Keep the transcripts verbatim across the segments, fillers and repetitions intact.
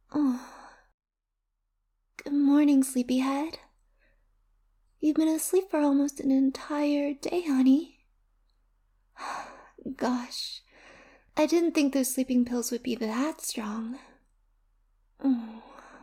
Oh, good morning, sleepyhead. You've been asleep for almost an entire day, honey. Gosh, I didn't think those sleeping pills would be that strong. Oh.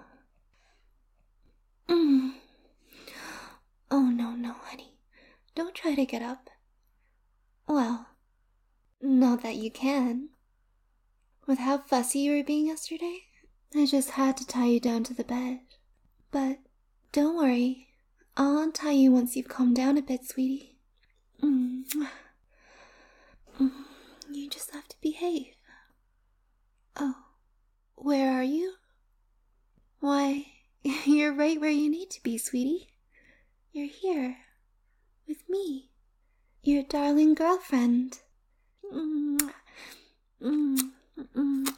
Mm. Oh, no, no, honey. Don't try to get up. Well, not that you can. With how fussy you were being yesterday, I just had to tie you down to the bed. But don't worry. I'll untie you once you've calmed down a bit, sweetie. Mm. Mm. You just have to behave. Oh, where are you? Why, you're right where you need to be, sweetie. You're here, with me, your darling girlfriend. Mm. Mm. Mm.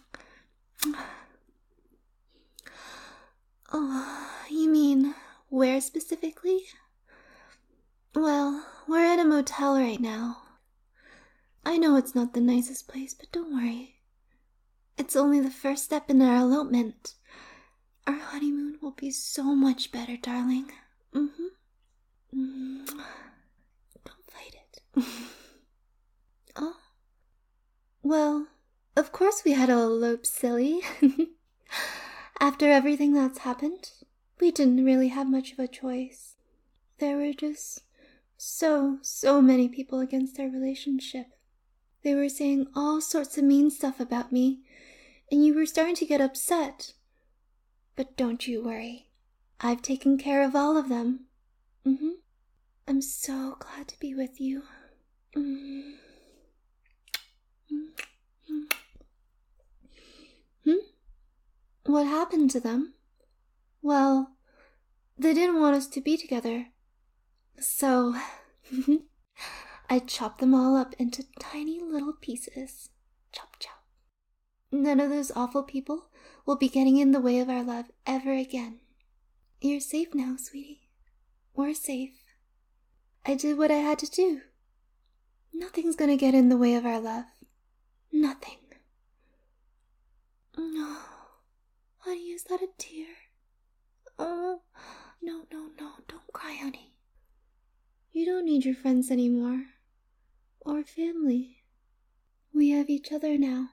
Oh, you mean where specifically? Well, we're at a motel right now. I know it's not the nicest place, but don't worry. It's only the first step in our elopement. Our honeymoon will be so much better, darling. Mm-hmm. Mm. Don't fight it. Oh. Well, of course we had to elope, silly. After everything that's happened, we didn't really have much of a choice. There were just so, so many people against our relationship. They were saying all sorts of mean stuff about me, and you were starting to get upset. But don't you worry. I've taken care of all of them. Mm-hmm. I'm so glad to be with you. Mm. Mm. Hmm? What happened to them? Well, they didn't want us to be together. So, I chopped them all up into tiny little pieces. Chop, chop. None of those awful people will be getting in the way of our love ever again. You're safe now, sweetie. We're safe. I did what I had to do. Nothing's gonna get in the way of our love. Nothing. No. Honey, is that a tear? Oh, no, no, no. Don't cry, honey. You don't need your friends anymore. Or family. We have each other now.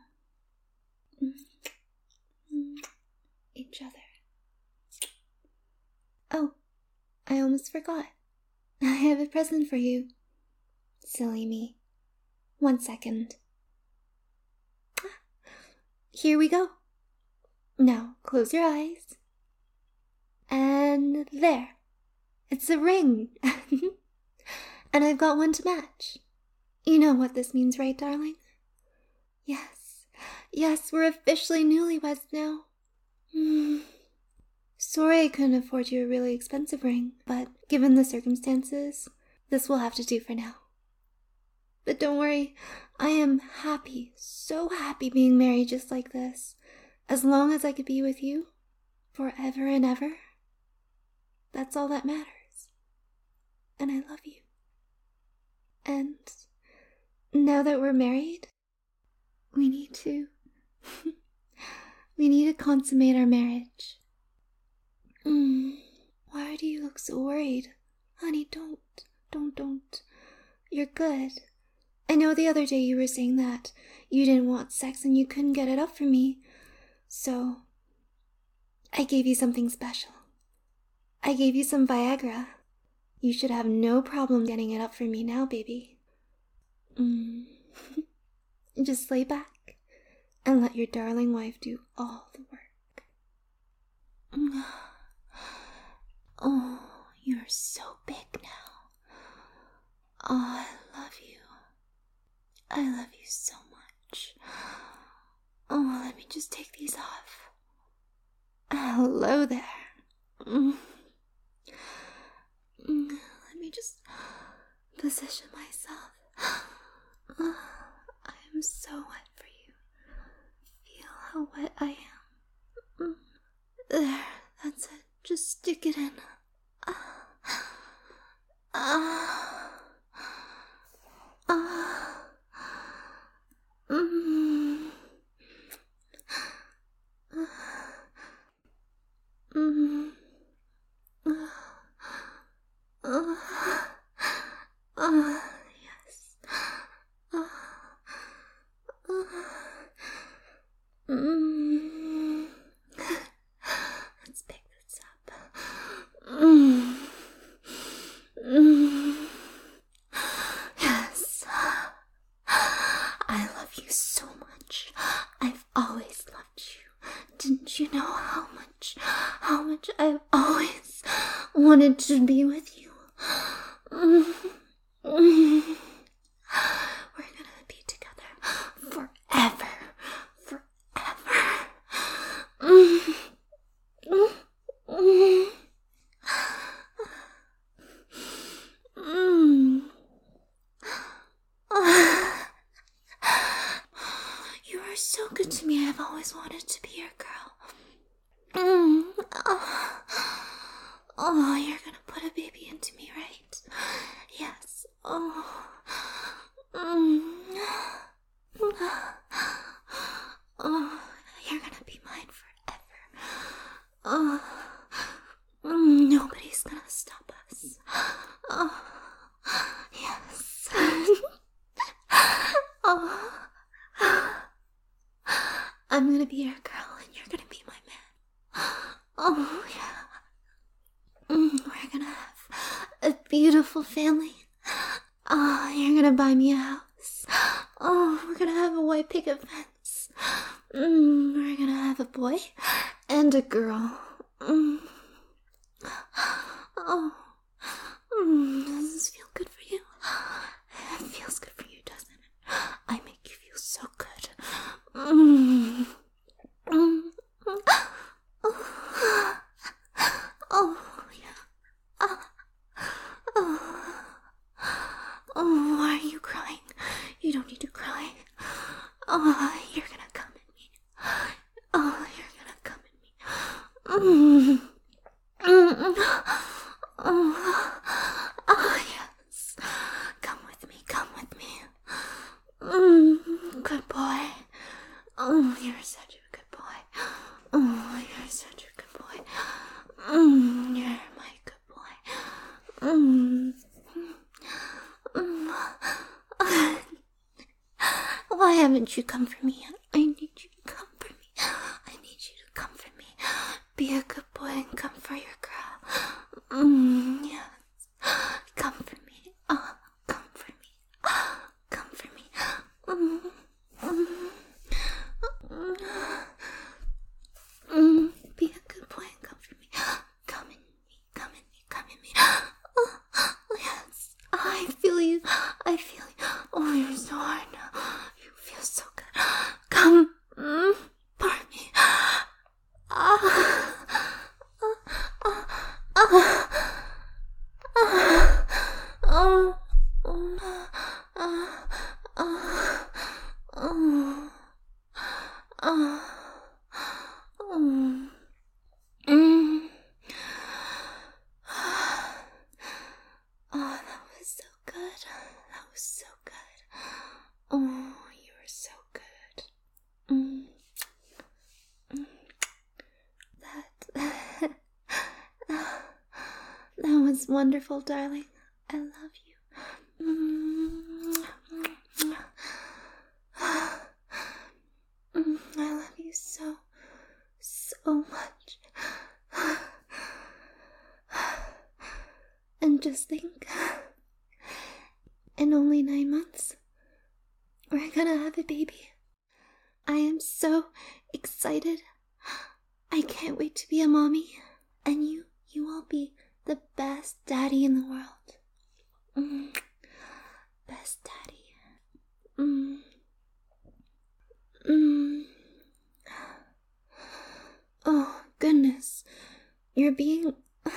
Each other. Oh, I almost forgot. I have a present for you. Silly me. One second. Here we go. Now, close your eyes. And there. It's a ring. And I've got one to match. You know what this means, right, darling? Yes. Yes, we're officially newlyweds now. Mm. Sorry I couldn't afford you a really expensive ring, but given the circumstances, this will have to do for now. But don't worry, I am happy, so happy being married just like this. As long as I could be with you, forever and ever, that's all that matters. And I love you. And now that we're married, we need to... we need to consummate our marriage. Mm, why do you look so worried? Honey, don't, don't, don't. You're good. I know the other day you were saying that you didn't want sex and you couldn't get it up for me. So, I gave you something special. I gave you some Viagra. You should have no problem getting it up for me now, baby. Mm. Just lay back and let your darling wife do all the work. Oh, you're so big now. Oh, I love you. I love you so much. Oh, let me just take these off. Hello there. Mm. Mm. Let me just position myself. Oh, I am so wet for you. Feel how wet I am. Mm. There, that's it. Just stick it in. Ah. Ah. Ah. Mm. Mm. Let's pick this up. Mm. Mm. Yes. I love you so much. I've always loved you. Didn't you know how much, how much I've always wanted to be with you? Mm. Mm. We're gonna be together forever. Forever. Mm. Mm. Mm. Mm. You are so good to me. I've always wanted to be your girl. Mm. Oh. Oh, you're gonna put a baby into me, right? Yes. Oh. Mm. Oh, you're gonna be mine forever. Oh. Mm. Nobody's gonna stop us. Oh. Yes. Oh. I'm gonna be your girl and you're gonna be my man. Oh, yeah. Mm, we're gonna have a beautiful family. Oh, you're gonna buy me a house. Oh, we're gonna have a white picket fence. Mm, we're gonna have a boy and a girl. Mm. Oh. Mm, does this feel good for you? It feels good for you, doesn't it? I make you feel so good. Mm. Mm. Oh. Oh, yeah. Oh. Oh. Oh, why are you crying? You don't need to cry. Oh, you're gonna come at me. Oh, you're gonna come at me. Mm. Mm. Oh. Oh, yes. Come with me, come with me. Mm. Good boy. Oh, you're such a good boy. Oh, you're such a good boy. Mm. You're my good boy. Mm. Mm. Why haven't you come for me yet? I need you to come for me. I need you to come for me. Be a good boy and come for your girl. Mm, yes. Come for me. Oh, come for me. Oh, come for me. Mm, mm, mm, mm. Be a good boy and come for me. Come in me. Come in me. Come in me. Oh, yes. I feel you. I feel you. Oh, you're so hard now. You feel so good. Come. Mm, for me. Ah. Ah. Ah. Ah. Oh. Oh. Ah. Ah. Oh. Ah. Oh. Mm. Oh, that was so good. That was so good. Oh, you were so good. Mm. Mm. That... that was wonderful, darling. I love you. Mm. Mm. I love you so, so much. And just think, in only nine months, we're gonna have a baby. I am so excited. I can't wait to be a mommy. And you, you will be the best daddy in the world. Mm. Best daddy. Mm. Mm. Oh, goodness. You're being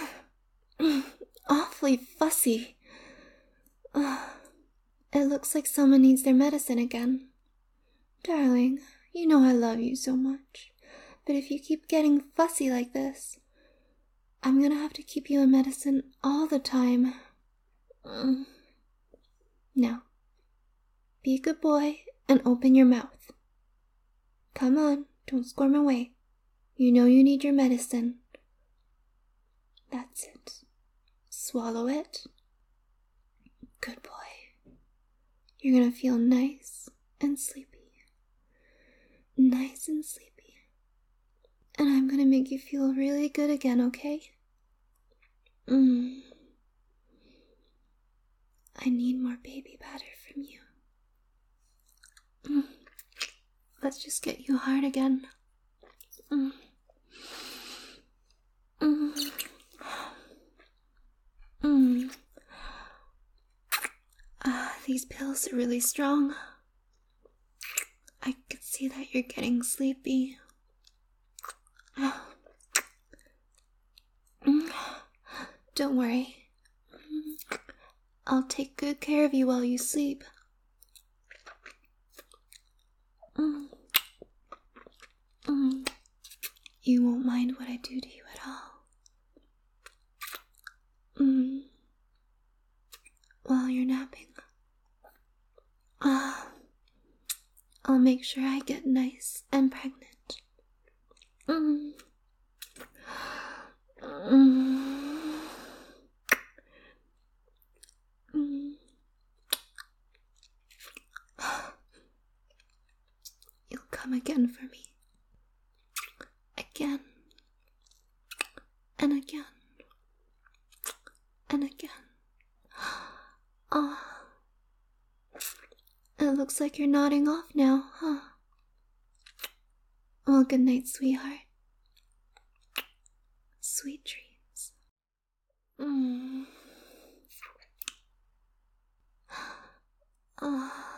awfully fussy. Oh, it looks like someone needs their medicine again. Darling, you know I love you so much. But if you keep getting fussy like this, I'm gonna have to keep you on medicine all the time. Mm. Now, be a good boy and open your mouth. Come on, don't squirm away. You know you need your medicine. That's it. Swallow it. Good boy. You're gonna feel nice and sleepy. Nice and sleepy. And I'm gonna make you feel really good again, okay? Mm. I need more baby batter from you. Mm. Let's just get you hard again. Mm. Mm. Mm. Ah, these pills are really strong. I can see that you're getting sleepy. Mm. Don't worry. I'll take good care of you while you sleep. Mm. Mm. You won't mind what I do to you at all. Mm. While you're napping. Ah. I'll make sure I get nice and pregnant. Mm. Mm. Mm. You'll come again for me. Again. And again. And again. Ah. It looks like you're nodding off now, huh? Well, good night, sweetheart. Sweet dreams. Mm. Ah.